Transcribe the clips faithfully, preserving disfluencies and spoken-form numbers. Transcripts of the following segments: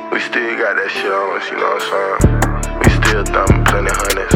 We still got that shit on us, you know what I'm saying? We still thumbing plenty hundreds.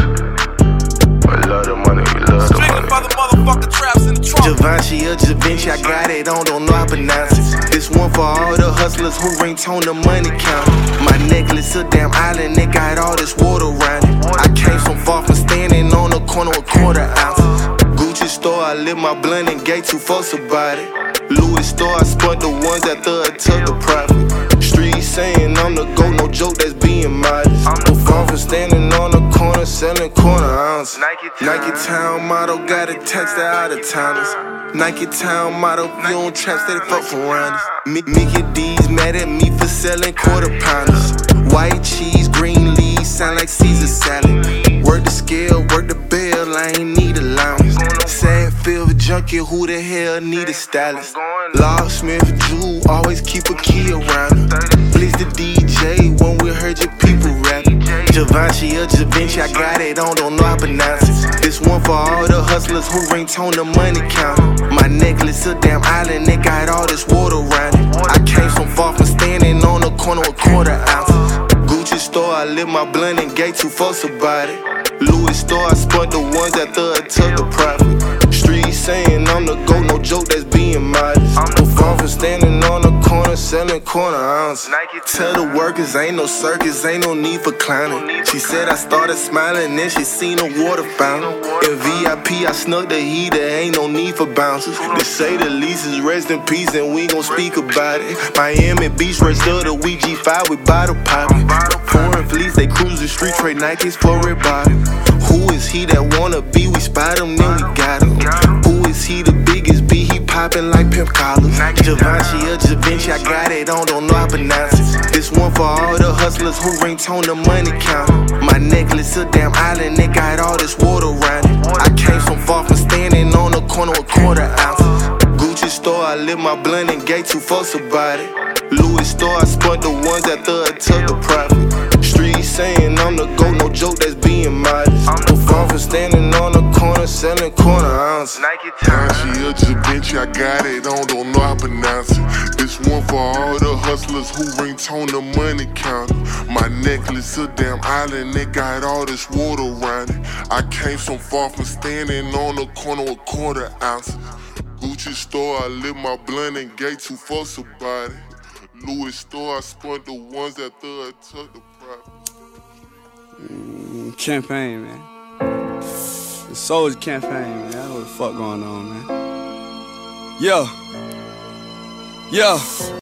We love the money, we love the money. For the motherfucking traps in the trunk. Givenchy or Givenchy, I got it on, don't know how to pronounce it. This one for all the hustlers who ringtone the money count. My necklace a damn island, it got all this water around it. I came so far from standing on the corner with quarter ounces. Gucci store, I lit my blunt and gave two fucks about it. Louis store, I spun the ones that thug took the profit. Street saying I'm the GOAT, no joke, that's being modest. No far from standing on the corner, selling corner ounces. Nike Town motto, got a text that out of towners. Nike Town motto, you don't trap, steady fuck from rounders. Mickey D's mad at me for selling quarter pounders. White cheese, green leaves, sound like Caesar salad. Work the scale, work the bell, I ain't need allowance. Sad feel junkie, who the hell need a stylist? Locksmith, Jew, always keep a key around her. Blitz the D J when we heard your people rapping. Givenchy or Givenchy, I got it on, don't know how to pronounce it. This one for all the hustlers who ringtone the money count. My necklace a damn island, it got all this water around it. I came so far from standing on the corner with quarter ounces. Gucci store, I lit my blunt and gave two fucks about it. Louis store, I spun the ones that thug took the profit. Street saying I'm the GOAT, no joke, that's being modest. No far from standing on the corner, selling corner ounces. Tell the workers ain't no circus, ain't no need for clowning. She said I started smiling, then she seen a water fountain. In V I P, I snuck the heater, ain't no need for bouncers. They say the lease is rest in peace, and we gon' speak about it. Miami Beach, rest of the week, G five, we bottle poppin'. Foreign fleets, they cruise the street, trade Nikes for red bottom. Who is he that wanna be? We spot him, then we got him. Who is he the biggest B? He poppin' like pimp collars. Givenchy or Givenchy, I got it on, don't know how to pronounce it. This one for all the hustlers who ringtone the money count. My necklace a damn island, it got all this water around it. I came so far from standing on the corner with quarter ounces. Gucci store, I lit my blunt and gave two fucks about it. Louis store, I spun the ones that thug took the profit. Street saying I'm the GOAT, no joke, that's being modest. No far from standing on the corner, selling corner ounces. Givenchy or Givenchy, I got it on, don't know how to pronounce it. This one for all the hustlers who ringtone the money counter. My necklace a damn island, it got all this water around it. I came so far from standing on the corner with quarter ounces. Gucci store, I lit my blunt and gave two fucks about it. Louis store, I spun the ones that thug took the profit. Mm, campaign, man. The Soldier campaign, man. I know what the fuck going on, man. Yo. Yo.